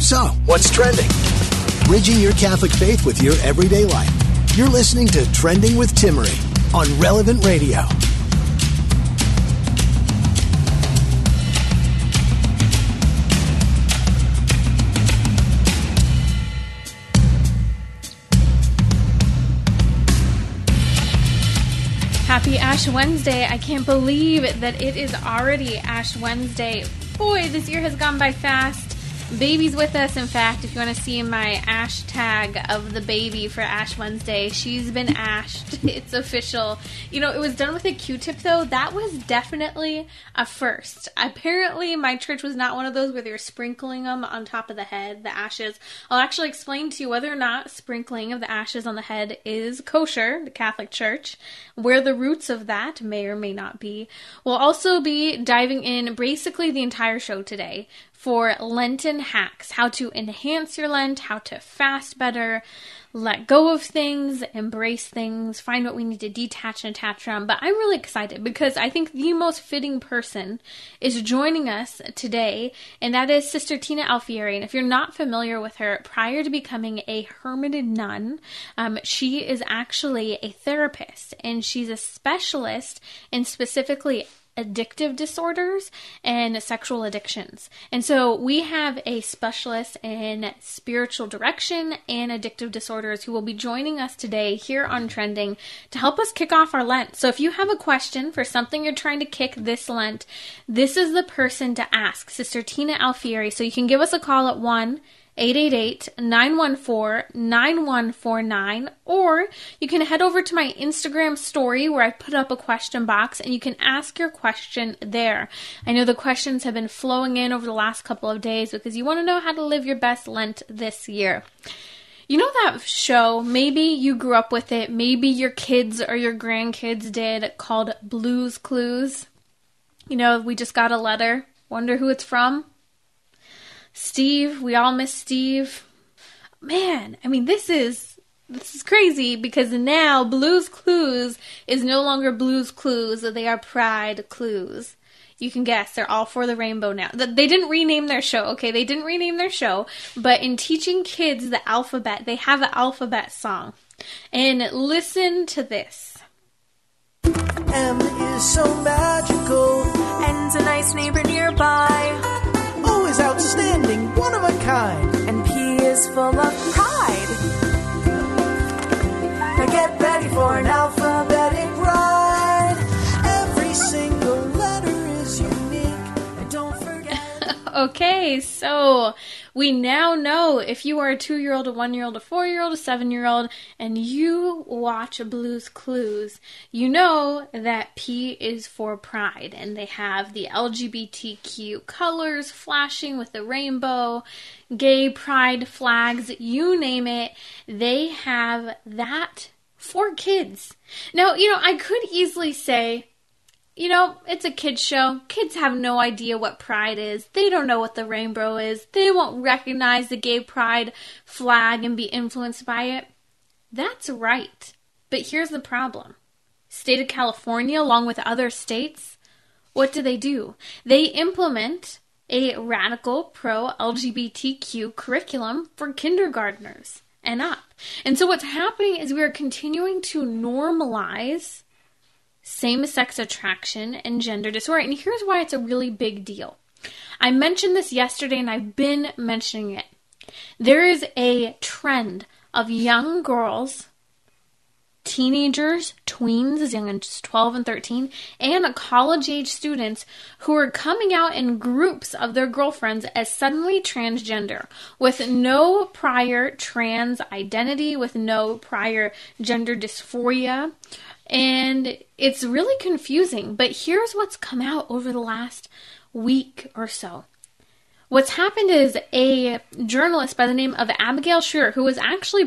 So, what's trending? Bridging your Catholic faith with your everyday life. You're listening to Trending with Timmerie on Relevant Radio. Happy Ash Wednesday. I can't believe that it is already Ash Wednesday. Boy, this year has gone by fast. Baby's with us. In fact, if you want to see my Ash tag of the baby for Ash Wednesday, she's been ashed. It's official. You know, it was done with a Q-tip, though. That was definitely a first. Apparently, my church was not one of those where they were sprinkling them on top of the head, the ashes. I'll actually explain to you whether or not sprinkling of the ashes on the head is kosher, the Catholic Church, where the roots of that may or may not be. We'll also be diving in basically the entire show today for Lenten hacks, how to enhance your Lent, how to fast better, let go of things, embrace things, find what we need to detach and attach from. But I'm really excited because I think the most fitting person is joining us today, and that is Sister Tina Alfieri. And if you're not familiar with her, prior to becoming a hermited nun, she is actually a therapist, and she's a specialist in specifically addictive disorders and sexual addictions. And so we have a specialist in spiritual direction and addictive disorders who will be joining us today here on Trending to help us kick off our Lent. So if you have a question for something you're trying to kick this Lent, this is the person to ask, Sister Tina Alfieri. So you can give us a call at 1-888-914-9149, or you can head over to my Instagram story where I put up a question box and you can ask your question there. I know the questions have been flowing in over the last couple of days because you want to know how to live your best Lent this year. You know that show, maybe you grew up with it, maybe your kids or your grandkids did, called Blue's Clues? You know, we just got a letter. Wonder who it's from? Steve, we all miss Steve. Man, I mean, this is crazy because now Blue's Clues is no longer Blue's Clues, they are Pride Clues. You can guess, they're all for the rainbow now. They didn't rename their show, okay? They didn't rename their show, but in teaching kids the alphabet, they have an alphabet song. And listen to this. M is so magical. N's a nice neighbor nearby. O is outstanding, one of a kind. And P is full of pride. Now get ready for an alphabetic ride. Every single letter is unique. And don't forget. Okay, so we now know if you are a 2-year-old, a 1-year-old, a 4-year-old, a 7-year-old, and you watch Blue's Clues, you know that P is for pride, and they have the LGBTQ colors flashing with the rainbow, gay pride flags, you name it, they have that for kids. Now, you know, I could easily say, you know, it's a kid's show. Kids have no idea what pride is. They don't know what the rainbow is. They won't recognize the gay pride flag and be influenced by it. That's right. But here's the problem. State of California, along with other states, what do? They implement a radical pro-LGBTQ curriculum for kindergartners and up. And so what's happening is we are continuing to normalize same-sex attraction and gender dysphoria. And here's why it's a really big deal. I mentioned this yesterday, and I've been mentioning it. There is a trend of young girls, teenagers, tweens as young as 12 and 13, and college-age students who are coming out in groups of their girlfriends as suddenly transgender, with no prior trans identity, with no prior gender dysphoria. And it's really confusing, but here's what's come out over the last week or so. What's happened is a journalist by the name of Abigail Shrier, who was actually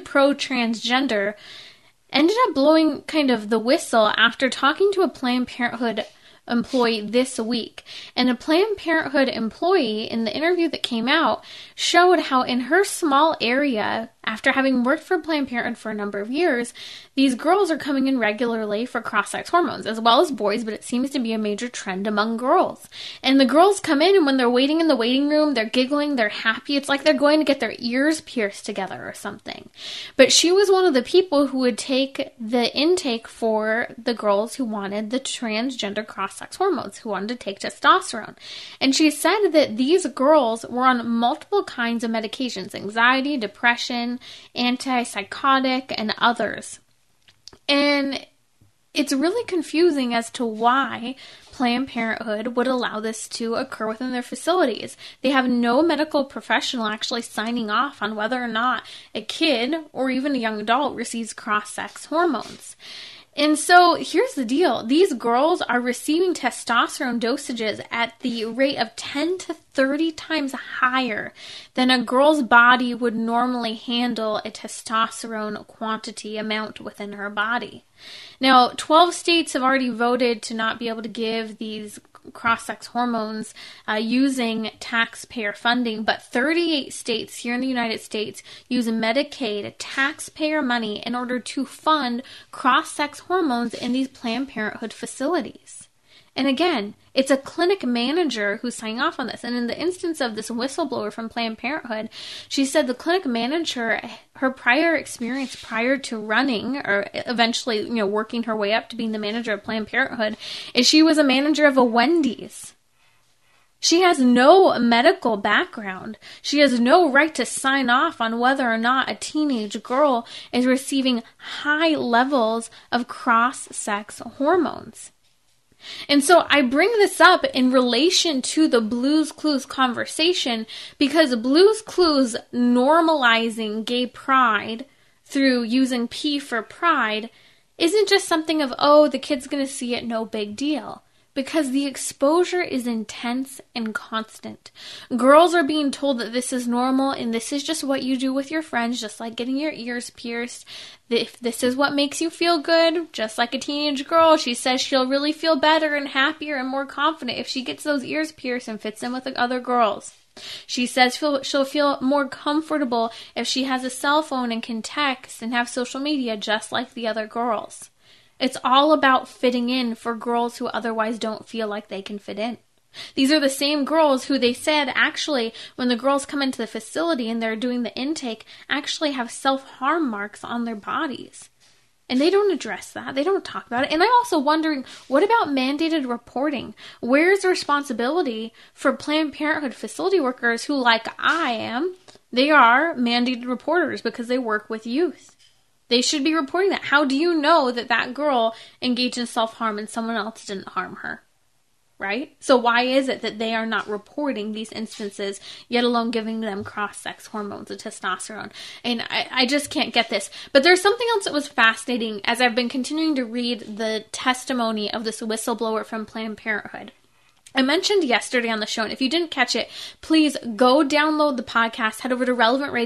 pro-transgender, ended up blowing kind of the whistle after talking to a Planned Parenthood employee this week. And a Planned Parenthood employee in the interview that came out showed how in her small area, after having worked for Planned Parenthood for a number of years, these girls are coming in regularly for cross-sex hormones, as well as boys, but it seems to be a major trend among girls. And the girls come in, and when they're waiting in the waiting room, they're giggling, they're happy. It's like they're going to get their ears pierced together or something. But she was one of the people who would take the intake for the girls who wanted the transgender cross-sex hormones, who wanted to take testosterone. And she said that these girls were on multiple kinds of medications: anxiety, depression, antipsychotic, and others. And it's really confusing as to why Planned Parenthood would allow this to occur within their facilities. They have no medical professional actually signing off on whether or not a kid or even a young adult receives cross-sex hormones. And so here's the deal. These girls are receiving testosterone dosages at the rate of 10 to 30 times higher than a girl's body would normally handle a testosterone quantity amount within her body. Now, 12 states have already voted to not be able to give these cross-sex hormones using taxpayer funding, but 38 states here in the United States use Medicaid taxpayer money in order to fund cross-sex hormones in these Planned Parenthood facilities. And again, it's a clinic manager who's signing off on this. And in the instance of this whistleblower from Planned Parenthood, she said the clinic manager, her prior experience prior to running or eventually, working her way up to being the manager of Planned Parenthood, is she was a manager of a Wendy's. She has no medical background. She has no right to sign off on whether or not a teenage girl is receiving high levels of cross-sex hormones. And so I bring this up in relation to the Blue's Clues conversation because Blue's Clues normalizing gay pride through using P for pride isn't just something of, oh, the kid's going to see it, no big deal. Because the exposure is intense and constant. Girls are being told that this is normal and this is just what you do with your friends, just like getting your ears pierced. If this is what makes you feel good, just like a teenage girl, she says she'll really feel better and happier and more confident if she gets those ears pierced and fits in with the other girls. She says she'll feel more comfortable if she has a cell phone and can text and have social media just like the other girls. It's all about fitting in for girls who otherwise don't feel like they can fit in. These are the same girls who they said actually, when the girls come into the facility and they're doing the intake, actually have self-harm marks on their bodies. And they don't address that. They don't talk about it. And I'm also wondering, what about mandated reporting? Where's the responsibility for Planned Parenthood facility workers who, like I am, they are mandated reporters because they work with youth? They should be reporting that. How do you know that that girl engaged in self-harm and someone else didn't harm her? Right? So why is it that they are not reporting these instances, yet alone giving them cross-sex hormones and testosterone? And I just can't get this. But there's something else that was fascinating as I've been continuing to read the testimony of this whistleblower from Planned Parenthood. I mentioned yesterday on the show, and if you didn't catch it, please go download the podcast, head over to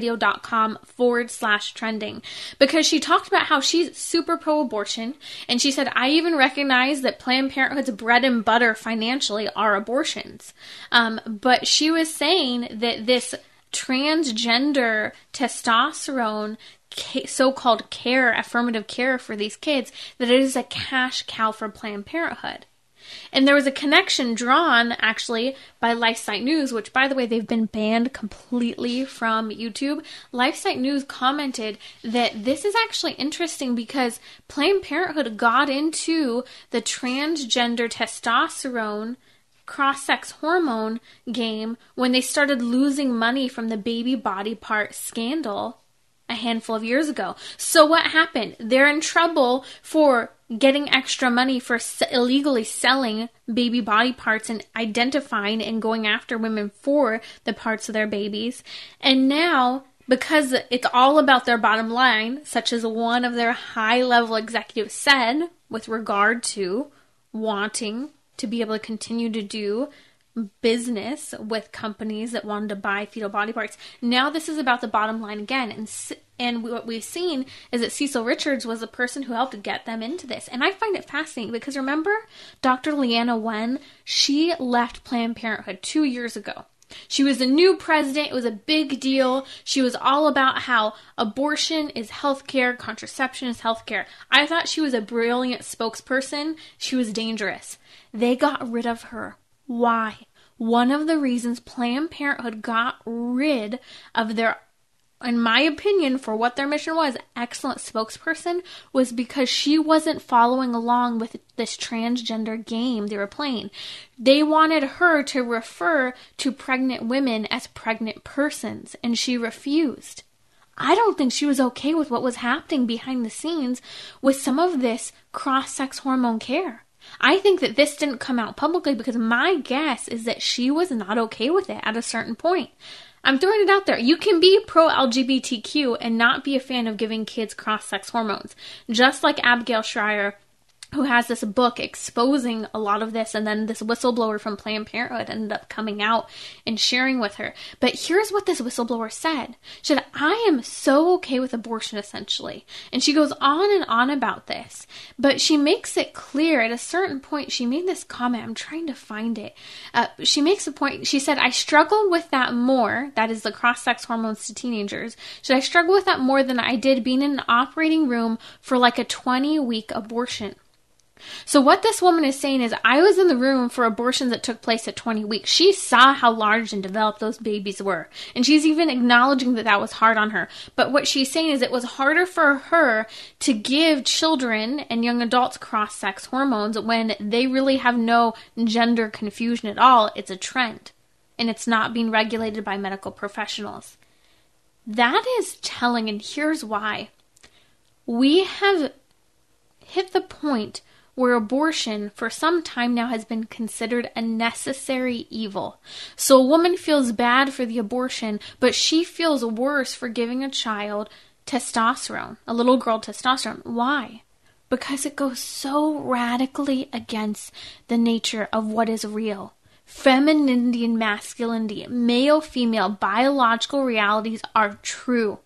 relevantradio.com/trending, because she talked about how she's super pro-abortion, and she said, I even recognize that Planned Parenthood's bread and butter financially are abortions. But she was saying that this transgender testosterone so-called care, affirmative care for these kids, that it is a cash cow for Planned Parenthood. And there was a connection drawn, actually, by LifeSite News, which, by the way, they've been banned completely from YouTube. LifeSite News commented that this is actually interesting because Planned Parenthood got into the transgender testosterone cross-sex hormone game when they started losing money from the baby body part scandal a handful of years ago. So what happened? They're in trouble for getting extra money for illegally selling baby body parts and identifying and going after women for the parts of their babies. And now, because it's all about their bottom line, such as one of their high-level executives said with regard to wanting to be able to continue to do business with companies that wanted to buy fetal body parts. Now this is about the bottom line again. And what we've seen is that Cecil Richards was the person who helped get them into this. And I find it fascinating because remember Dr. Leanna Wen? She left Planned Parenthood 2 years ago. She was the new president. It was a big deal. She was all about how abortion is healthcare, contraception is healthcare. I thought she was a brilliant spokesperson. She was dangerous. They got rid of her. Why? One of the reasons Planned Parenthood got rid of their, in my opinion, for what their mission was, excellent spokesperson, was because she wasn't following along with this transgender game they were playing. They wanted her to refer to pregnant women as pregnant persons, and she refused. I don't think she was okay with what was happening behind the scenes with some of this cross-sex hormone care. I think that this didn't come out publicly because my guess is that she was not okay with it at a certain point. I'm throwing it out there. You can be pro-LGBTQ and not be a fan of giving kids cross-sex hormones. Just like Abigail Schreier, who has this book exposing a lot of this, and then this whistleblower from Planned Parenthood ended up coming out and sharing with her. But here's what this whistleblower said. She said, I am so okay with abortion, essentially. And she goes on and on about this. But she makes it clear at a certain point, she made this comment. I'm trying to find it. She makes a point. She said, I struggled with that more. That is the cross-sex hormones to teenagers. Should I struggle with that more than I did being in an operating room for like a 20-week abortion? So what this woman is saying is, I was in the room for abortions that took place at 20 weeks. She saw how large and developed those babies were. And she's even acknowledging that that was hard on her. But what she's saying is it was harder for her to give children and young adults cross-sex hormones when they really have no gender confusion at all. It's a trend. And it's not being regulated by medical professionals. That is telling, and here's why. We have hit the point where abortion for some time now has been considered a necessary evil. So a woman feels bad for the abortion, but she feels worse for giving a child testosterone, a little girl testosterone. Why? Because it goes so radically against the nature of what is real. Femininity and masculinity, male-female biological realities are true.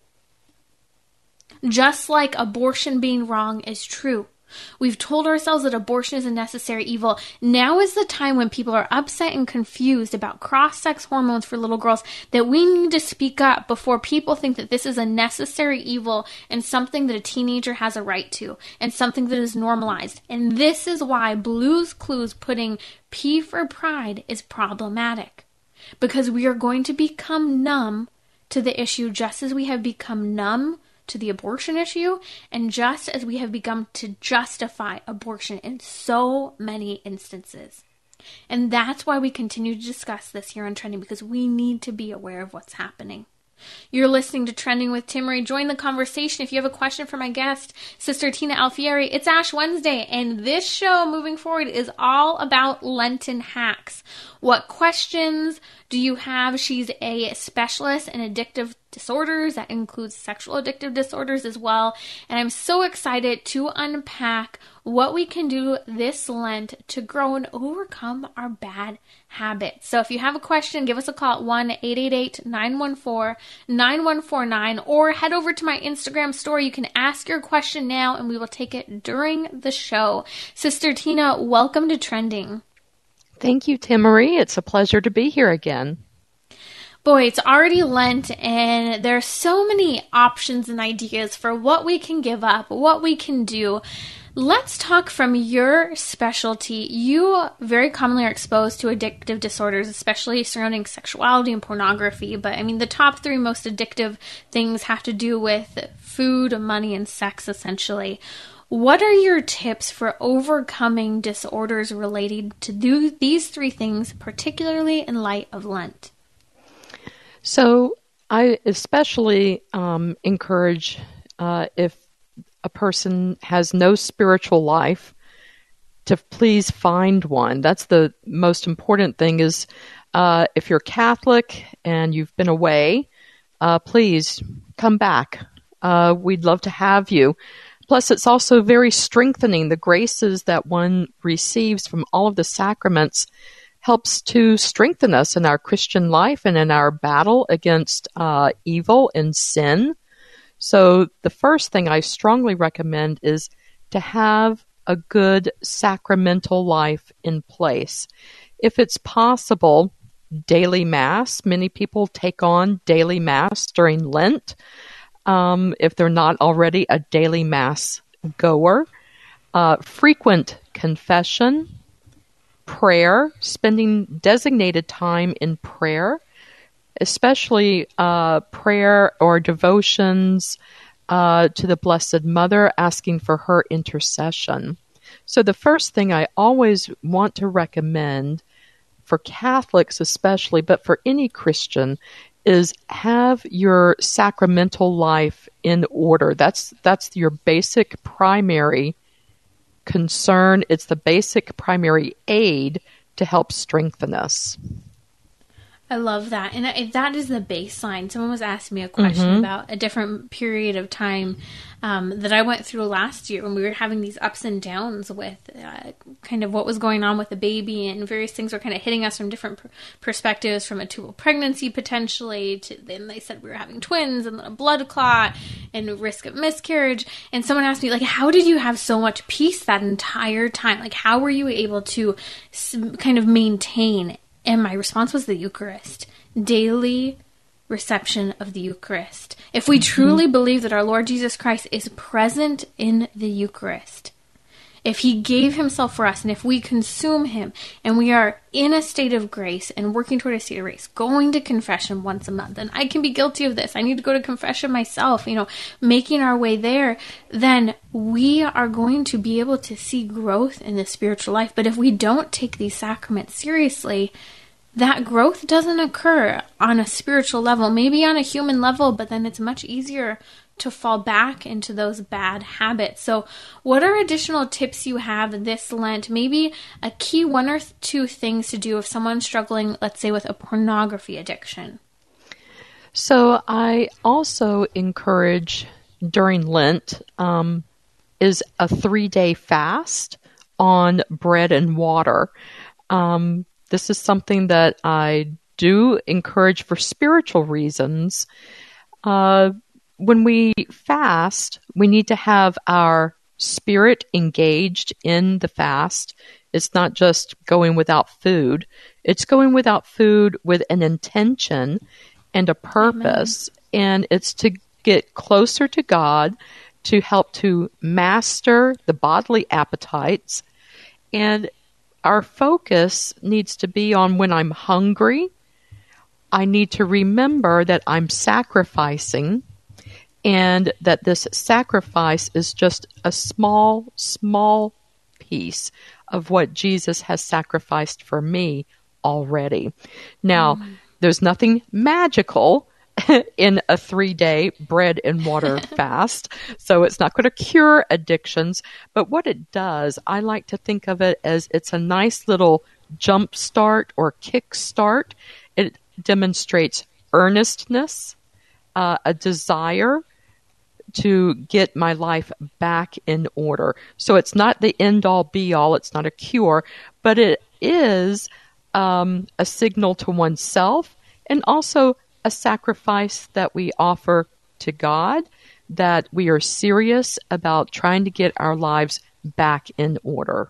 Just like abortion being wrong is true. We've told ourselves that abortion is a necessary evil. Now is the time when people are upset and confused about cross-sex hormones for little girls that we need to speak up before people think that this is a necessary evil and something that a teenager has a right to and something that is normalized. And this is why Blue's Clues putting P for pride is problematic. Because we are going to become numb to the issue just as we have become numb to the abortion issue, and just as we have begun to justify abortion in so many instances. And that's why we continue to discuss this here on Trending, because we need to be aware of what's happening. You're listening to Trending with Timmerie. Join the conversation. If you have a question for my guest, Sister Tina Alfieri, it's Ash Wednesday, and this show moving forward is all about Lenten hacks. What questions do you have? She's a specialist in addictive disorders. That includes sexual addictive disorders as well. And I'm so excited to unpack what we can do this Lent to grow and overcome our bad habits. So if you have a question, give us a call at 1-888-914-9149 or head over to my Instagram story. You can ask your question now and we will take it during the show. Sister Tina, welcome to Trending. Thank you, Timmerie. It's a pleasure to be here again. Boy, it's already Lent, and there are so many options and ideas for what we can give up, what we can do. Let's talk from your specialty. You very commonly are exposed to addictive disorders, especially surrounding sexuality and pornography. But I mean, the top three most addictive things have to do with food, money, and sex, essentially. What are your tips for overcoming disorders related to these three things, particularly in light of Lent? So I especially encourage if a person has no spiritual life to please find one. That's the most important thing is if you're Catholic and you've been away, please come back. We'd love to have you. Plus, it's also very strengthening. The graces that one receives from all of the sacraments helps to strengthen us in our Christian life and in our battle against evil and sin. So the first thing I strongly recommend is to have a good sacramental life in place. If it's possible, daily Mass. Many people take on daily Mass during Lent if they're not already a daily Mass goer. Frequent confession, prayer, spending designated time in prayer, especially prayer or devotions to the Blessed Mother, asking for her intercession. So the first thing I always want to recommend for Catholics especially, but for any Christian, is have your sacramental life in order. That's your basic primary concern. It's the basic primary aid to help strengthen us. I love that. And that is the baseline. Someone was asking me a question about a different period of time that I went through last year when we were having these ups and downs with kind of what was going on with the baby, and various things were kind of hitting us from different perspectives, from a tubal pregnancy potentially to then they said we were having twins and then a blood clot and risk of miscarriage. And someone asked me, like, how did you have so much peace that entire time? Like, how were you able to kind of maintain? And my response was the Eucharist. Daily reception of the Eucharist. If we truly believe that our Lord Jesus Christ is present in the Eucharist, if he gave himself for us, and if we consume him, and we are in a state of grace and working toward a state of grace, going to confession once a month, and I can be guilty of this, I need to go to confession myself, making our way there, then we are going to be able to see growth in the spiritual life. But if we don't take these sacraments seriously, that growth doesn't occur on a spiritual level, maybe on a human level, but then it's much easier to fall back into those bad habits. So what are additional tips you have this Lent? Maybe a key one or two things to do if someone's struggling, let's say, with a pornography addiction. So I also encourage during Lent is a 3-day fast on bread and water. This is something that I do encourage for spiritual reasons. When we fast, we need to have our spirit engaged in the fast. It's not just going without food. It's going without food with an intention and a purpose. Amen. And it's to get closer to God, to help to master the bodily appetites. And our focus needs to be on when I'm hungry, I need to remember that I'm sacrificing, and that this sacrifice is just a small, small piece of what Jesus has sacrificed for me already. Now, there's nothing magical in a 3-day bread and water fast, so it's not going to cure addictions. But what it does, I like to think of it as it's a nice little jump start or kick start. It demonstrates earnestness, a desire to get my life back in order. So it's not the end-all, be-all. It's not a cure, but it is a signal to oneself, and also a sacrifice that we offer to God, that we are serious about trying to get our lives back in order.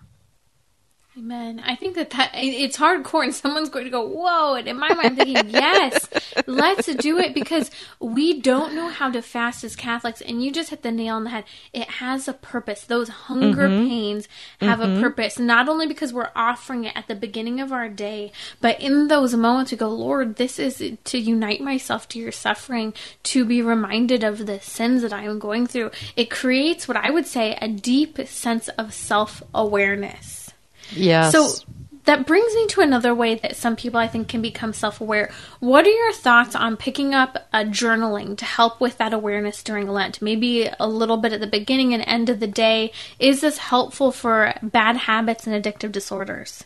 Amen. I think that it's hardcore, and someone's going to go, whoa, and in my mind I'm thinking, yes, let's do it, because we don't know how to fast as Catholics, and you just hit the nail on the head. It has a purpose. Those hunger pains have a purpose, not only because we're offering it at the beginning of our day, but in those moments we go, Lord, this is to unite myself to your suffering, to be reminded of the sins that I am going through. It creates what I would say a deep sense of self-awareness. Yes. So that brings me to another way that some people, I think, can become self-aware. What are your thoughts on picking up a journaling to help with that awareness during Lent? Maybe a little bit at the beginning and end of the day. Is this helpful for bad habits and addictive disorders?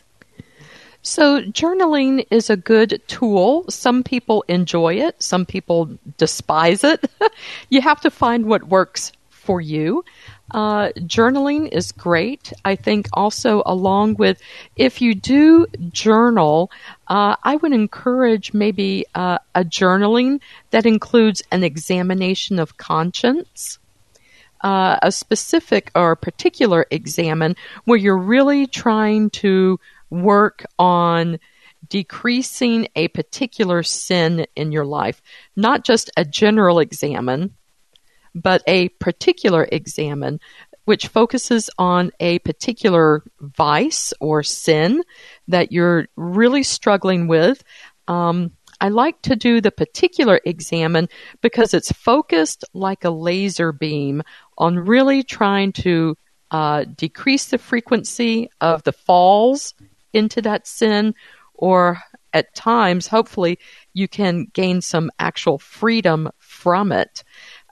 So journaling is a good tool. Some people enjoy it. Some people despise it. You have to find what works for you. Journaling is great. I think also along with, if you do journal, I would encourage maybe a journaling that includes an examination of conscience. A specific or particular examine where you're really trying to work on decreasing a particular sin in your life. Not just a general examine, but a particular examine which focuses on a particular vice or sin that you're really struggling with. I like to do the particular examine because it's focused like a laser beam on really trying to decrease the frequency of the falls into that sin, or at times, hopefully, you can gain some actual freedom from it.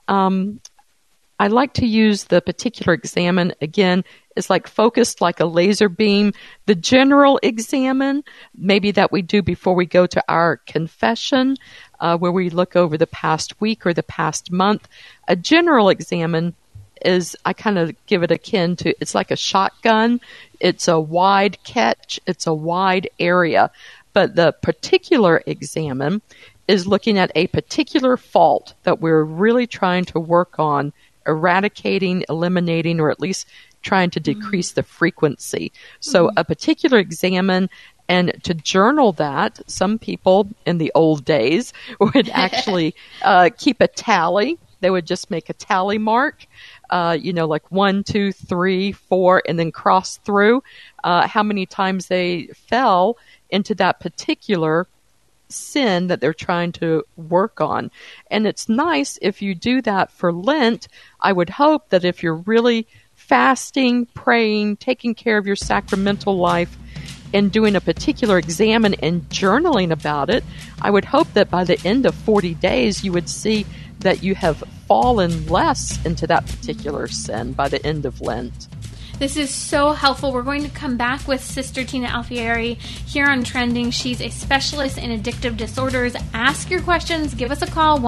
I like to use the particular examine, again, it's like focused like a laser beam. The general examine, maybe that we do before we go to our confession, where we look over the past week or the past month. A general examine is, I kind of give it akin to, it's like a shotgun. It's a wide catch. It's a wide area. But the particular examine is looking at a particular fault that we're really trying to work on eradicating, eliminating, or at least trying to decrease the frequency. So a particular examine, and to journal that, some people in the old days would actually keep a tally. They would just make a tally mark, like 1, 2, 3, 4, and then cross through how many times they fell into that particular sin that they're trying to work on. And it's nice if you do that for Lent. I would hope that if you're really fasting, praying, taking care of your sacramental life, and doing a particular examine and journaling about it, I would hope that by the end of 40 days, you would see that you have fallen less into that particular sin by the end of Lent. This is so helpful. We're going to come back with Sister Tina Alfieri here on Trending. She's a specialist in addictive disorders. Ask your questions. Give us a call,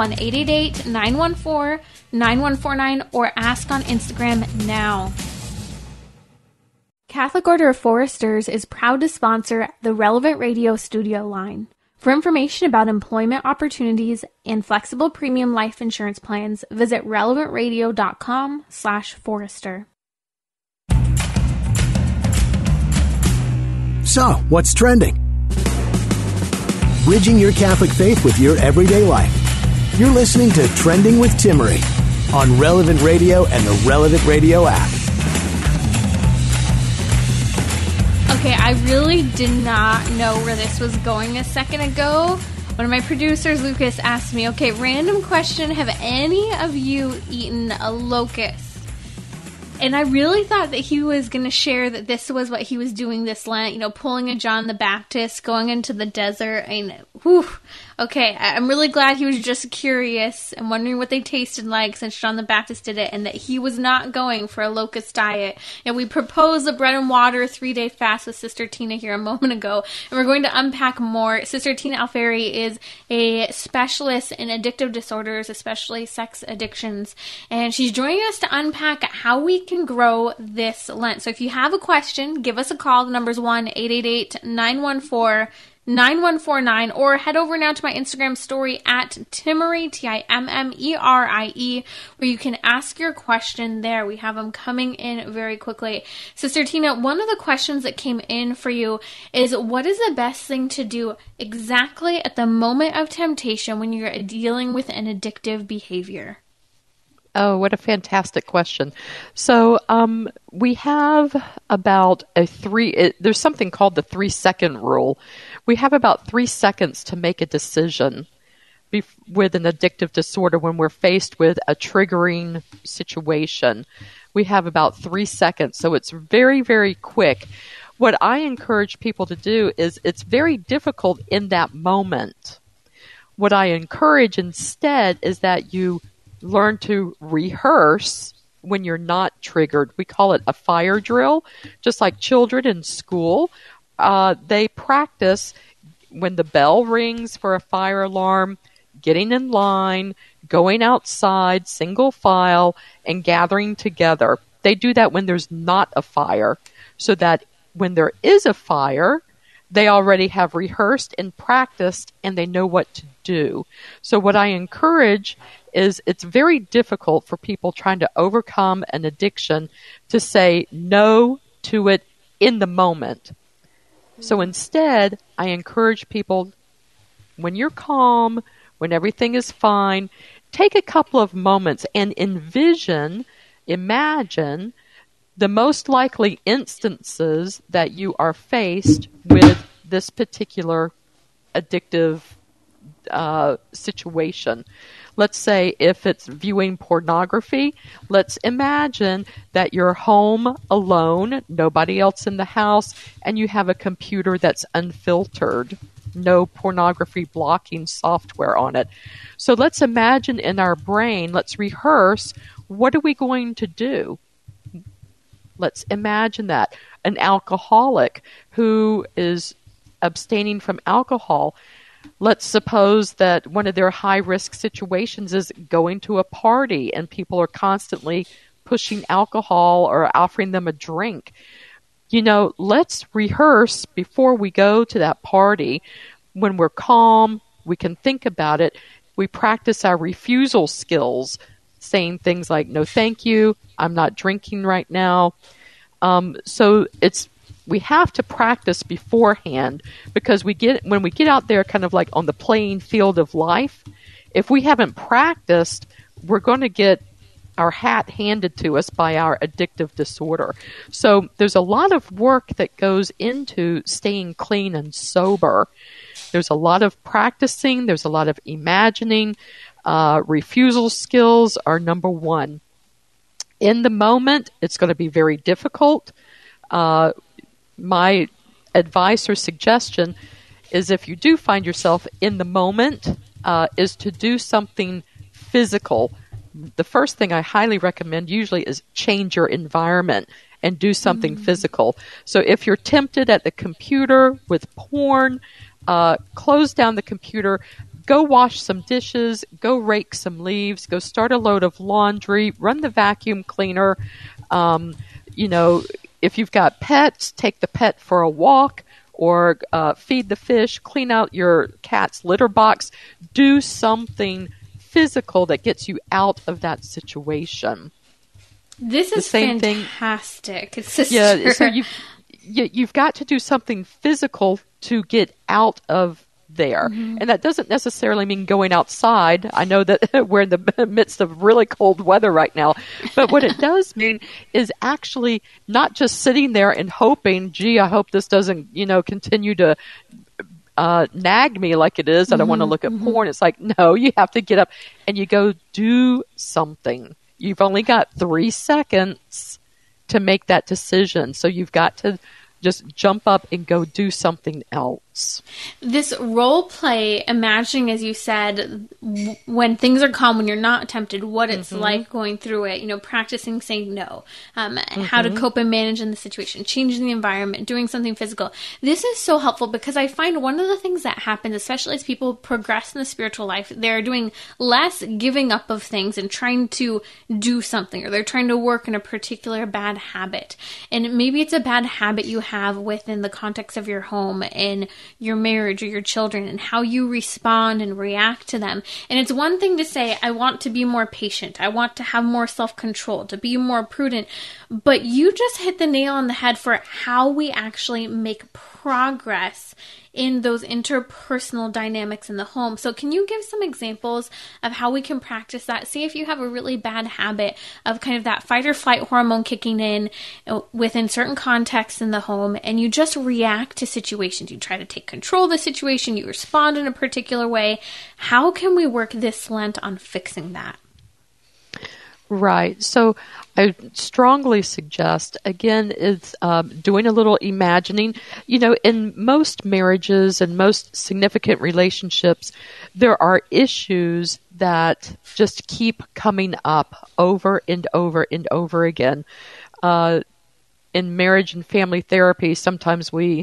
1-888-914-9149, or ask on Instagram now. Catholic Order of Foresters is proud to sponsor the Relevant Radio Studio line. For information about employment opportunities and flexible premium life insurance plans, visit relevantradio.com/Forester. So, what's trending? Bridging your Catholic faith with your everyday life. You're listening to Trending with Timmerie on Relevant Radio and the Relevant Radio app. Okay, I really did not know where this was going a second ago. One of my producers, Lucas, asked me, okay, random question, have any of you eaten a locust? And I really thought that he was going to share that this was what he was doing this Lent, pulling a John the Baptist, going into the desert. Okay, I'm really glad he was just curious and wondering what they tasted like since John the Baptist did it, and that he was not going for a locust diet. And we proposed a bread and water 3-day fast with Sister Tina here a moment ago, and we're going to unpack more. Sister Tina Alfieri is a specialist in addictive disorders, especially sex addictions, and she's joining us to unpack how we can grow this Lent. So if you have a question, give us a call. The number's 1-888-914-9149, or head over now to my Instagram story at Timmerie, Timmerie, where you can ask your question there. We have them coming in very quickly. Sister Tina, one of the questions that came in for you is, what is the best thing to do exactly at the moment of temptation when you're dealing with an addictive behavior? Oh, what a fantastic question. So we have about there's something called the 3-second rule. We have about 3 seconds to make a decision with an addictive disorder when we're faced with a triggering situation. We have about 3 seconds, so it's very, very quick. What I encourage people to do is, it's very difficult in that moment. What I encourage instead is that you learn to rehearse when you're not triggered. We call it a fire drill, just like children in school. They practice when the bell rings for a fire alarm, getting in line, going outside, single file, and gathering together. They do that when there's not a fire, so that when there is a fire, they already have rehearsed and practiced and they know what to do. So what I encourage is, it's very difficult for people trying to overcome an addiction to say no to it in the moment. So instead, I encourage people, when you're calm, when everything is fine, take a couple of moments and imagine the most likely instances that you are faced with this particular addictive situation. Let's say if it's viewing pornography, let's imagine that you're home alone, nobody else in the house, and you have a computer that's unfiltered, no pornography blocking software on it. So let's imagine in our brain, let's rehearse, what are we going to do? Let's imagine that. An alcoholic who is abstaining from alcohol, let's suppose that one of their high-risk situations is going to a party and people are constantly pushing alcohol or offering them a drink. Let's rehearse before we go to that party. When we're calm, we can think about it. We practice our refusal skills, saying things like, no, thank you, I'm not drinking right now. So we have to practice beforehand, because when we get out there kind of like on the playing field of life, if we haven't practiced, we're going to get our hat handed to us by our addictive disorder. So there's a lot of work that goes into staying clean and sober. There's a lot of practicing. There's a lot of imagining. Refusal skills are number one. In the moment, it's going to be very difficult. My advice or suggestion is, if you do find yourself in the moment, is to do something physical. The first thing I highly recommend usually is change your environment and do something physical. So if you're tempted at the computer with porn, close down the computer, go wash some dishes, go rake some leaves, go start a load of laundry, run the vacuum cleaner. If you've got pets, take the pet for a walk, or feed the fish, clean out your cat's litter box. Do something physical that gets you out of that situation. This is fantastic. So you've got to do something physical to get out of there. And that doesn't necessarily mean going outside. I know that we're in the midst of really cold weather right now, but what it does mean is actually not just sitting there and hoping, gee, I hope this doesn't, continue to nag me like it is. I don't want to look at porn. It's like, no, you have to get up and you go do something. You've only got 3 seconds to make that decision. So you've got to just jump up and go do something else. This role play, imagining, as you said, when things are calm, when you're not tempted, what it's like going through it, practicing saying no, how to cope and manage in the situation, changing the environment, doing something physical. This is so helpful, because I find one of the things that happens, especially as people progress in the spiritual life, they're doing less giving up of things and trying to do something, or they're trying to work in a particular bad habit. And maybe it's a bad habit you have within the context of your home and your marriage or your children, and how you respond and react to them. And it's one thing to say, I want to be more patient, I want to have more self-control, to be more prudent, but you just hit the nail on the head for how we actually make progress in those interpersonal dynamics in the home. So can you give some examples of how we can practice that? Say if you have a really bad habit of kind of that fight or flight hormone kicking in within certain contexts in the home, and you just react to situations. You try to take control of the situation, you respond in a particular way. How can we work this Lent on fixing that? Right. So I strongly suggest, again, it's doing a little imagining. In most marriages and most significant relationships, there are issues that just keep coming up over and over and over again. In marriage and family therapy, sometimes we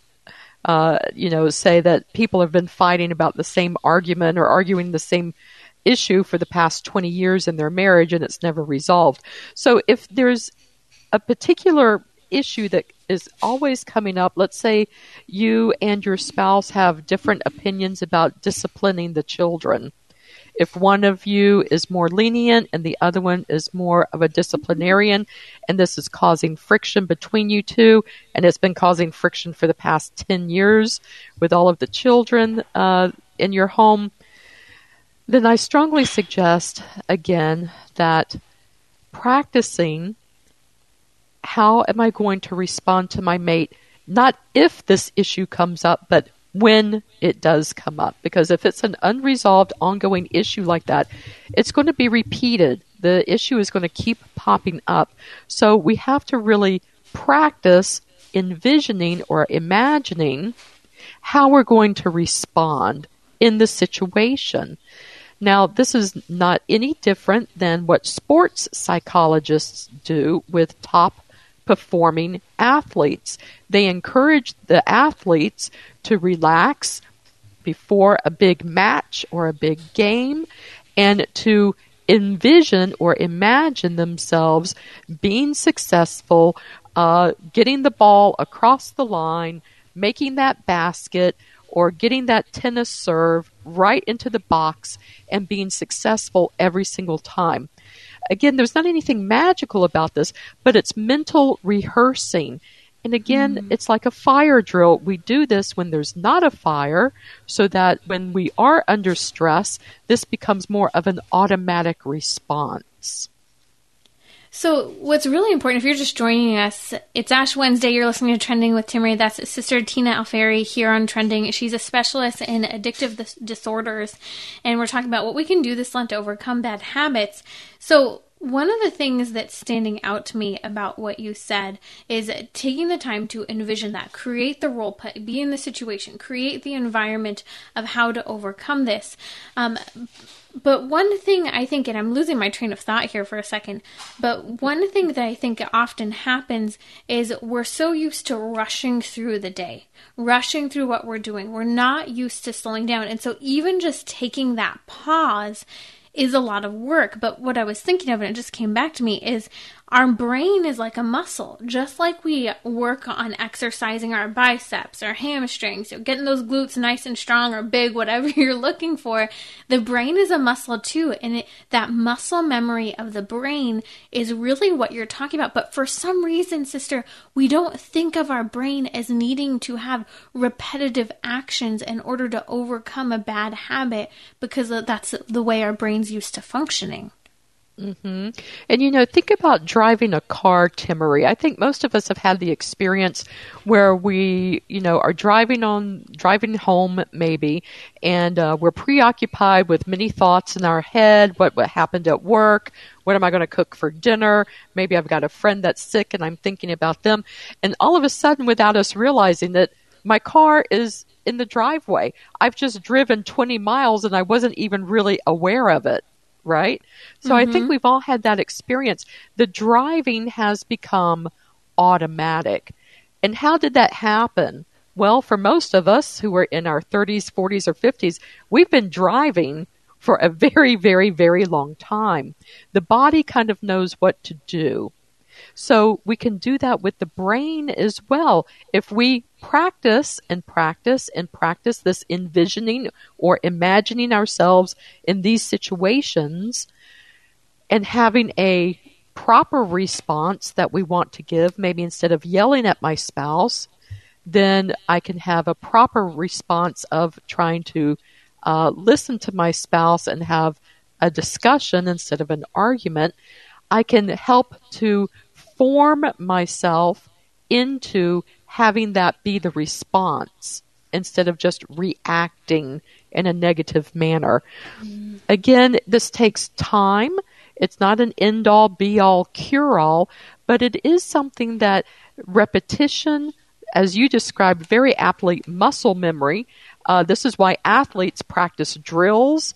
say that people have been fighting about the same argument or arguing the same issue for the past 20 years in their marriage, and it's never resolved. So if there's a particular issue that is always coming up, let's say you and your spouse have different opinions about disciplining the children. If one of you is more lenient and the other one is more of a disciplinarian, and this is causing friction between you two, and it's been causing friction for the past 10 years with all of the children in your home, then I strongly suggest, again, that practicing how am I going to respond to my mate, not if this issue comes up, but when it does come up. Because if it's an unresolved, ongoing issue like that, it's going to be repeated. The issue is going to keep popping up. So we have to really practice envisioning or imagining how we're going to respond in the situation. Now, this is not any different than what sports psychologists do with top performing athletes. They encourage the athletes to relax before a big match or a big game and to envision or imagine themselves being successful, getting the ball across the line, making that basket, or getting that tennis serve right into the box and being successful every single time. Again, there's not anything magical about this, but it's mental rehearsing. And again, it's like a fire drill. We do this when there's not a fire so that when we are under stress, this becomes more of an automatic response. So what's really important, if you're just joining us, it's Ash Wednesday. You're listening to Trending with Timmerie. That's Sister Tina Alfieri here on Trending. She's a specialist in addictive disorders, and we're talking about what we can do this Lent to overcome bad habits. So one of the things that's standing out to me about what you said is taking the time to envision that, create the role play, be in the situation, create the environment of how to overcome this. But one thing I think, and I'm losing my train of thought here for a second, but one thing that I think often happens is we're so used to rushing through the day, rushing through what we're doing. We're not used to slowing down. And so even just taking that pause is a lot of work. But what I was thinking of, and it just came back to me, is our brain is like a muscle. Just like we work on exercising our biceps, our hamstrings, getting those glutes nice and strong or big, whatever you're looking for, the brain is a muscle too. And that muscle memory of the brain is really what you're talking about. But for some reason, sister, we don't think of our brain as needing to have repetitive actions in order to overcome a bad habit, because that's the way our brain's used to functioning. Mm-hmm. And, think about driving a car, Timmerie. I think most of us have had the experience where we, are driving home maybe, and we're preoccupied with many thoughts in our head. What happened at work? What am I going to cook for dinner? Maybe I've got a friend that's sick and I'm thinking about them. And all of a sudden, without us realizing that, my car is in the driveway. I've just driven 20 miles and I wasn't even really aware of it. Right? So I think we've all had that experience. The driving has become automatic. And how did that happen? Well, for most of us who are in our 30s, 40s, or 50s, we've been driving for a very, very, very long time. The body kind of knows what to do. So we can do that with the brain as well. If we practice and practice and practice this envisioning or imagining ourselves in these situations and having a proper response that we want to give, maybe instead of yelling at my spouse, then I can have a proper response of trying to listen to my spouse and have a discussion instead of an argument. I can help to form myself into having that be the response instead of just reacting in a negative manner. Again, this takes time. It's not an end-all, be-all, cure-all, but it is something that repetition, as you described very aptly, muscle memory. This is why athletes practice drills.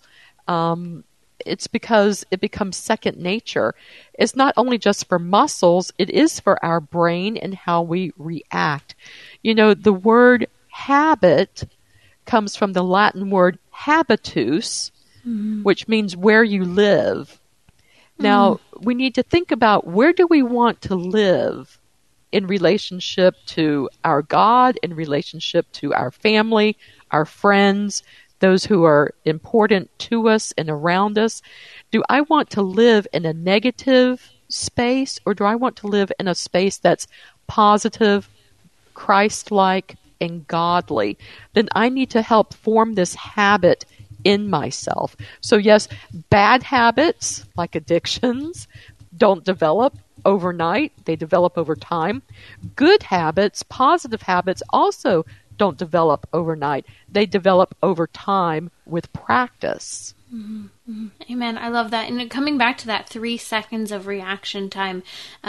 It's because it becomes second nature. It's not only just for muscles, it is for our brain and how we react. The word habit comes from the Latin word habitus, which means where you live. Now, we need to think about, where do we want to live in relationship to our God, in relationship to our family, our friends, those who are important to us and around us. Do I want to live in a negative space, or do I want to live in a space that's positive, Christ-like, and godly? Then I need to help form this habit in myself. So yes, bad habits like addictions don't develop overnight. They develop over time. Good habits, positive habits, also don't develop overnight. They develop over time with practice. Amen. I love that. And coming back to that 3 seconds of reaction time,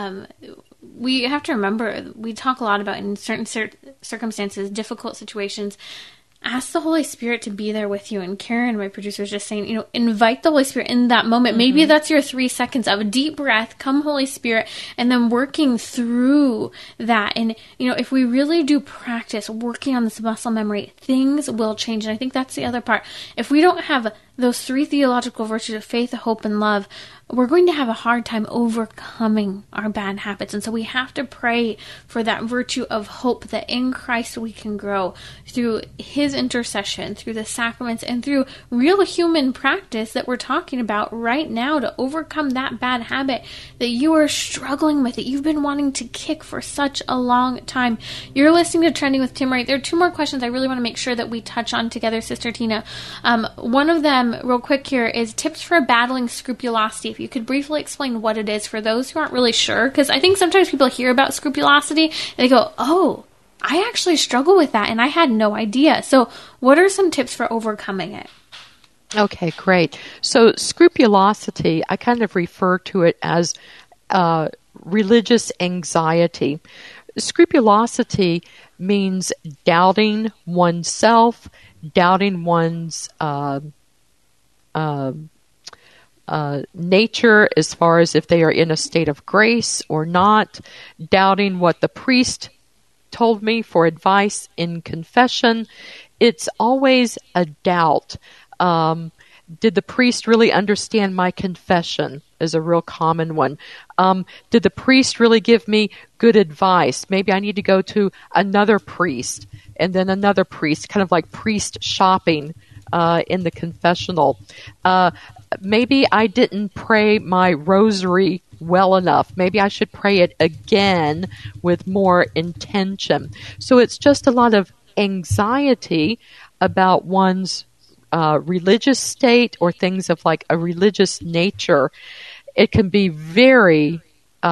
we have to remember, we talk a lot about in certain circumstances, difficult situations, ask the Holy Spirit to be there with you. And Karen, my producer, is just saying, invite the Holy Spirit in that moment. Maybe that's your 3 seconds of a deep breath, come Holy Spirit, and then working through that. And, if we really do practice working on this muscle memory, things will change. And I think that's the other part. If we don't have those 3 theological virtues of faith, hope, and love, we're going to have a hard time overcoming our bad habits. And so we have to pray for that virtue of hope, that in Christ we can grow through His intercession, through the sacraments, and through real human practice that we're talking about right now to overcome that bad habit that you are struggling with, that you've been wanting to kick for such a long time. You're listening to Trending with Timmerie. There are 2 more questions I really want to make sure that we touch on together, Sister Tina. One of them, real quick here, is tips for battling scrupulosity. If you could briefly explain what it is for those who aren't really sure, because I think sometimes people hear about scrupulosity and they go, oh, I actually struggle with that and I had no idea. So what are some tips for overcoming it? Okay, great. So scrupulosity, I kind of refer to it as religious anxiety. Scrupulosity means doubting oneself, doubting one's nature as far as if they are in a state of grace or not, doubting what the priest told me for advice in confession. It's always a doubt. Did the priest really understand my confession? Is a real common one. Did the priest really give me good advice? Maybe I need to go to another priest and then another priest, kind of like priest shopping in the confessional. Maybe I didn't pray my rosary well enough. Maybe I should pray it again with more intention. So it's just a lot of anxiety about one's religious state or things of like a religious nature. It can be very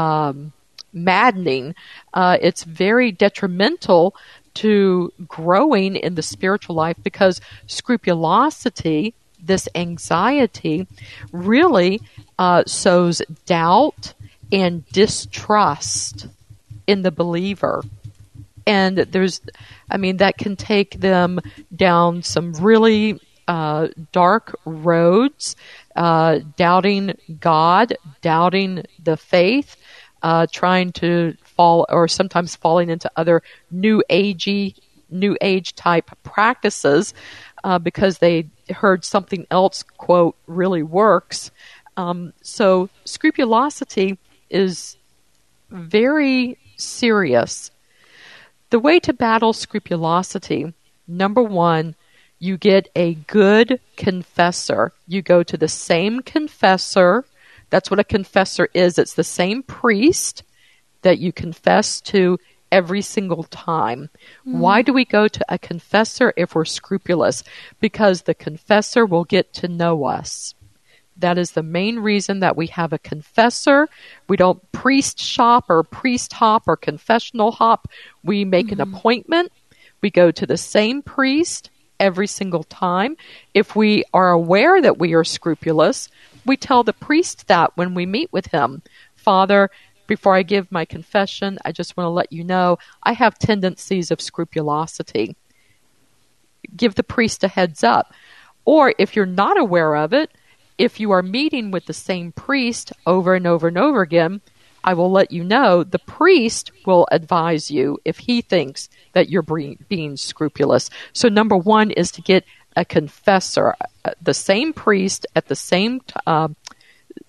maddening. It's very detrimental to growing in the spiritual life, because scrupulosity, this anxiety, really sows doubt and distrust in the believer. And that can take them down some really dark roads, doubting God, doubting the faith, trying to fall, or sometimes falling into other new age type practices because they heard something else, quote, really works. So scrupulosity is very serious. The way to battle scrupulosity, number one, you get a good confessor. You go to the same confessor. That's what a confessor is. It's the same priest that you confess to every single time. Why do we go to a confessor if we're scrupulous? Because the confessor will get to know us. That is the main reason that we have a confessor. We don't priest shop or priest hop or confessional hop. We make an appointment. We go to the same priest every single time. If we are aware that we are scrupulous, we tell the priest that when we meet with him. Father, before I give my confession, I just want to let you know I have tendencies of scrupulosity. Give the priest a heads up. Or if you're not aware of it, if you are meeting with the same priest over and over and over again, I will let you know the priest will advise you if he thinks that you're being scrupulous. So number one is to get a confessor, the same priest at the same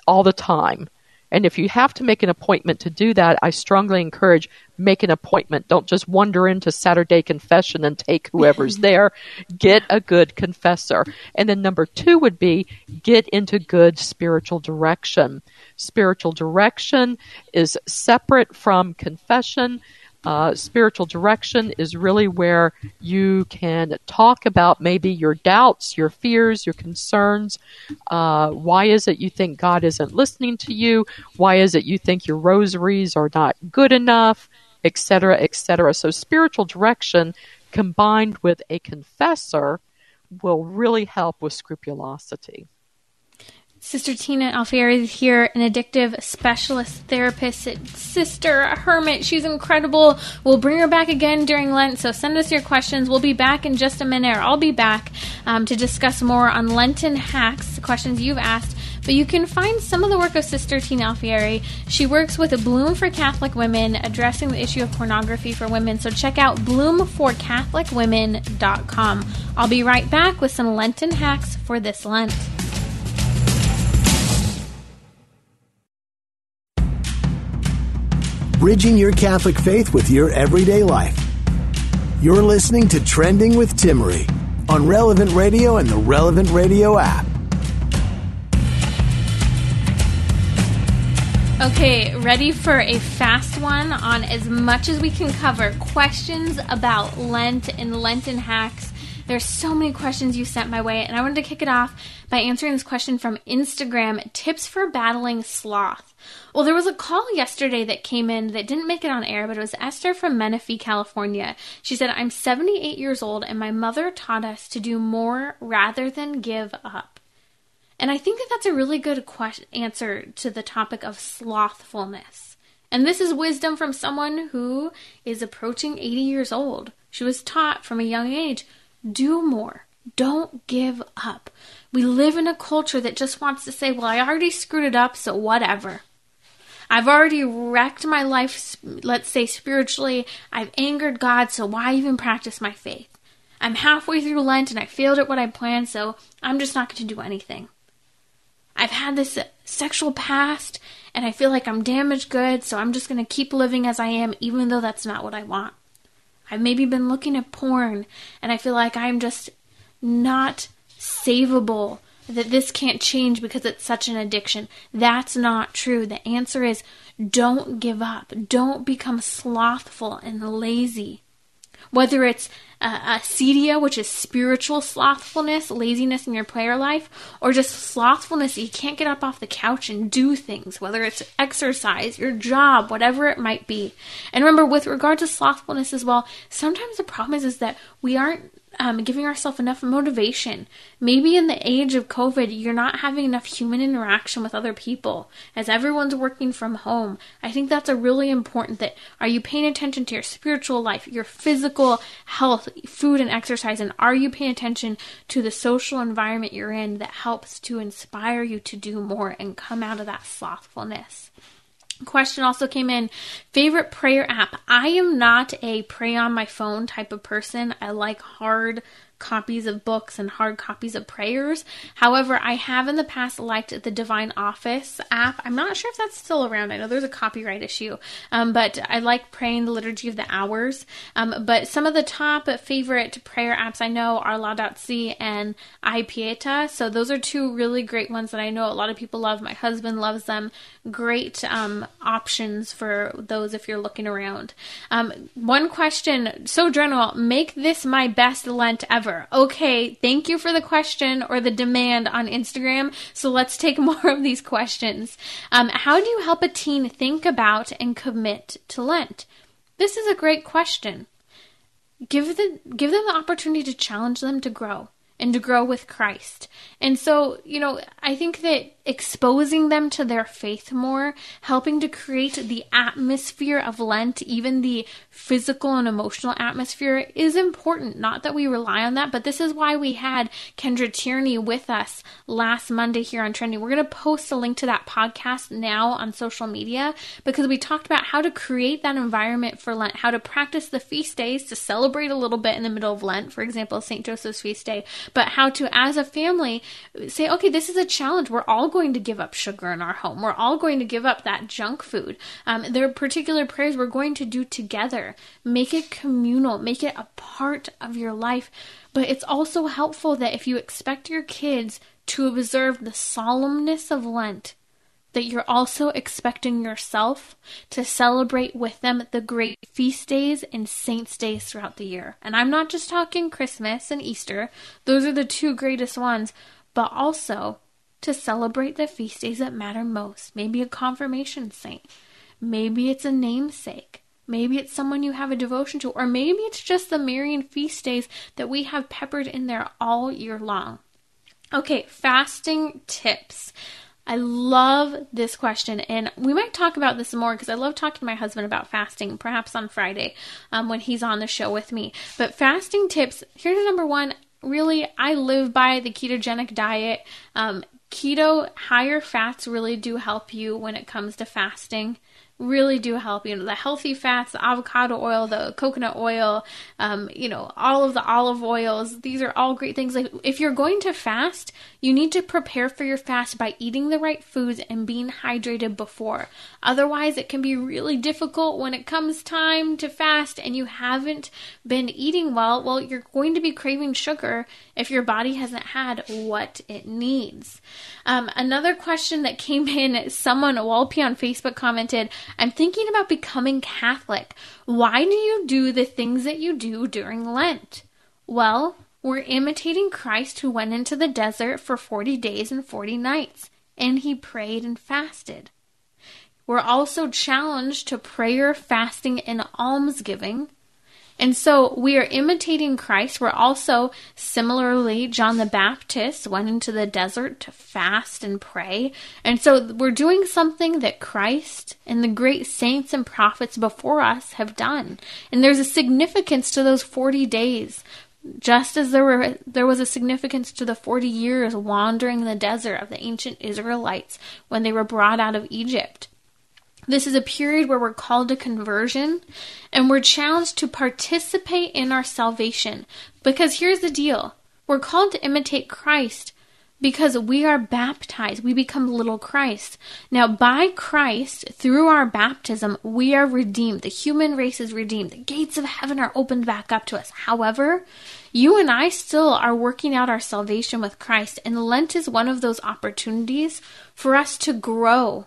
all the time. And if you have to make an appointment to do that, I strongly encourage make an appointment. Don't just wander into Saturday confession and take whoever's there. Get a good confessor. And then number 2 would be get into good spiritual direction. Spiritual direction is separate from confession. Spiritual direction is really where you can talk about maybe your doubts, your fears, your concerns. Why is it you think God isn't listening to you? Why is it you think your rosaries are not good enough, etc., etc.? So spiritual direction combined with a confessor will really help with scrupulosity. Sister Tina Alfieri is here, an addictive specialist therapist, sister, a hermit. She's incredible. We'll bring her back again during Lent, so send us your questions. We'll be back in just a minute, or I'll be back to discuss more on Lenten hacks, the questions you've asked. But you can find some of the work of Sister Tina Alfieri. She works with Bloom for Catholic Women, addressing the issue of pornography for women. So check out bloomforcatholicwomen.com. I'll be right back with some Lenten hacks for this Lent. Bridging your Catholic faith with your everyday life. You're listening to Trending with Timmerie on Relevant Radio and the Relevant Radio app. Okay, ready for a fast one on as much as we can cover. Questions about Lent and Lenten hacks. There's so many questions you sent my way, and I wanted to kick it off by answering this question from Instagram, tips for battling sloth. Well, there was a call yesterday that came in that didn't make it on air, but it was Esther from Menifee, California. She said, I'm 78 years old, and my mother taught us to do more rather than give up. And I think that that's a really good answer to the topic of slothfulness. And this is wisdom from someone who is approaching 80 years old. She was taught from a young age, do more. Don't give up. We live in a culture that just wants to say, well, I already screwed it up, so whatever. I've already wrecked my life, let's say spiritually. I've angered God, so why even practice my faith? I'm halfway through Lent and I failed at what I planned, so I'm just not going to do anything. I've had this sexual past and I feel like I'm damaged goods, so I'm just going to keep living as I am, even though that's not what I want. I've maybe been looking at porn and I feel like I'm just not savable, that this can't change because it's such an addiction. That's not true. The answer is don't give up. Don't become slothful and lazy. Whether it's acedia, which is spiritual slothfulness, laziness in your prayer life, or just slothfulness that you can't get up off the couch and do things, whether it's exercise, your job, whatever it might be. And remember, with regard to slothfulness as well, sometimes the problem is that we aren't giving ourselves enough motivation. Maybe in the age of COVID, you're not having enough human interaction with other people as everyone's working from home. I think that's a really important that are you paying attention to your spiritual life, your physical health, food and exercise, and are you paying attention to the social environment you're in that helps to inspire you to do more and come out of that slothfulness? Question also came in, favorite prayer app. I am not a pray on my phone type of person. I like hard copies of books and hard copies of prayers. However, I have in the past liked the Divine Office app. I'm not sure if that's still around. I know there's a copyright issue, but I like praying the Liturgy of the Hours. But some of the top favorite prayer apps I know are Laudato Si and iPieta. So those are two really great ones that I know a lot of people love. My husband loves them. Great options for those if you're looking around. One question, so general, make this my best Lent ever. Okay, thank you for the question or the demand on Instagram. So let's take more of these questions. How do you help a teen think about and commit to Lent? This is a great question. Give them the opportunity to challenge them to grow and to grow with Christ. And so, I think that exposing them to their faith more, helping to create the atmosphere of Lent, even the physical and emotional atmosphere, is important. Not that we rely on that, but this is why we had Kendra Tierney with us last Monday here on Trending. We're going to post a link to that podcast now on social media because we talked about how to create that environment for Lent, how to practice the feast days to celebrate a little bit in the middle of Lent, for example, St. Joseph's feast day, but how to, as a family, say, okay, this is a challenge. We're all going to give up sugar in our home. We're all going to give up that junk food. There are particular prayers we're going to do together. Make it communal. Make it a part of your life. But it's also helpful that if you expect your kids to observe the solemnness of Lent, that you're also expecting yourself to celebrate with them the great feast days and saints' days throughout the year. And I'm not just talking Christmas and Easter. Those are the two greatest ones. But also to celebrate the feast days that matter most. Maybe a confirmation saint. Maybe it's a namesake. Maybe it's someone you have a devotion to. Or maybe it's just the Marian feast days that we have peppered in there all year long. Okay, fasting tips. I love this question, and we might talk about this more because I love talking to my husband about fasting, perhaps on Friday when he's on the show with me. But fasting tips, here's number one. Really, I live by the ketogenic diet. Keto, higher fats really do help you when it comes to fasting. Really do help. The healthy fats, the avocado oil, the coconut oil, all of the olive oils. These are all great things. Like, if you're going to fast, you need to prepare for your fast by eating the right foods and being hydrated before. Otherwise, it can be really difficult when it comes time to fast and you haven't been eating well. Well, you're going to be craving sugar if your body hasn't had what it needs. Another question that came in, someone, Walpy on Facebook commented, I'm thinking about becoming Catholic. Why do you do the things that you do during Lent? Well, we're imitating Christ, who went into the desert for 40 days and 40 nights, and he prayed and fasted. We're also challenged to prayer, fasting, and almsgiving. And so we are imitating Christ. We're also, similarly, John the Baptist went into the desert to fast and pray. And so we're doing something that Christ and the great saints and prophets before us have done. And there's a significance to those 40 days, just as there was a significance to the 40 years wandering in the desert of the ancient Israelites when they were brought out of Egypt. This is a period where we're called to conversion, and we're challenged to participate in our salvation. Because here's the deal. We're called to imitate Christ because we are baptized. We become little Christ. Now, by Christ, through our baptism, we are redeemed. The human race is redeemed. The gates of heaven are opened back up to us. However, you and I still are working out our salvation with Christ, and Lent is one of those opportunities for us to grow.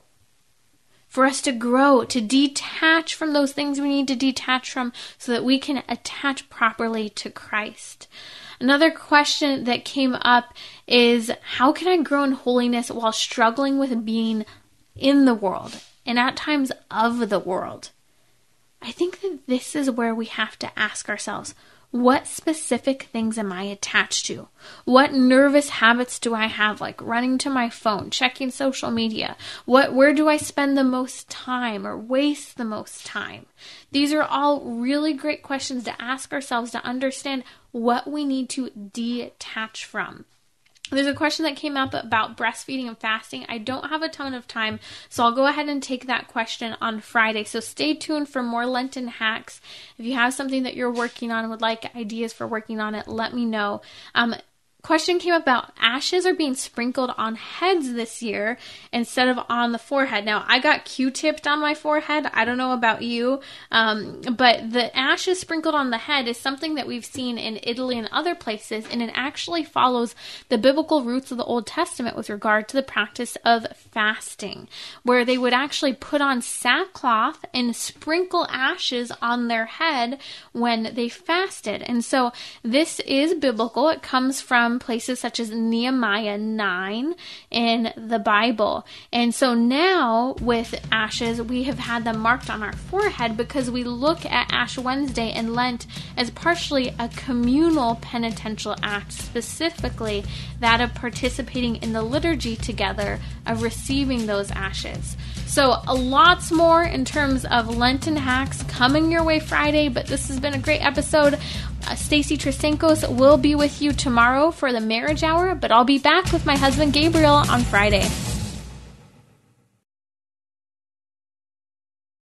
To detach from those things we need to detach from so that we can attach properly to Christ. Another question that came up is, how can I grow in holiness while struggling with being in the world and at times of the world? I think that this is where we have to ask ourselves, what specific things am I attached to? What nervous habits do I have, like running to my phone, checking social media? Where do I spend the most time or waste the most time? These are all really great questions to ask ourselves to understand what we need to detach from. There's a question that came up about breastfeeding and fasting. I don't have a ton of time, so I'll go ahead and take that question on Friday. So stay tuned for more Lenten hacks. If you have something that you're working on and would like ideas for working on it, let me know. Question came about ashes are being sprinkled on heads this year instead of on the forehead. Now, I got Q-tipped on my forehead. I don't know about you, but the ashes sprinkled on the head is something that we've seen in Italy and other places, and it actually follows the biblical roots of the Old Testament with regard to the practice of fasting, where they would actually put on sackcloth and sprinkle ashes on their head when they fasted. And so this is biblical. It comes from places such as Nehemiah 9 in the Bible. And so now with ashes, we have had them marked on our forehead because we look at Ash Wednesday and Lent as partially a communal penitential act, specifically that of participating in the liturgy together, of receiving those ashes. So lots more in terms of Lenten hacks coming your way Friday, but this has been a great episode. Stacy Trasenkos will be with you tomorrow for the Marriage Hour, but I'll be back with my husband Gabriel on Friday.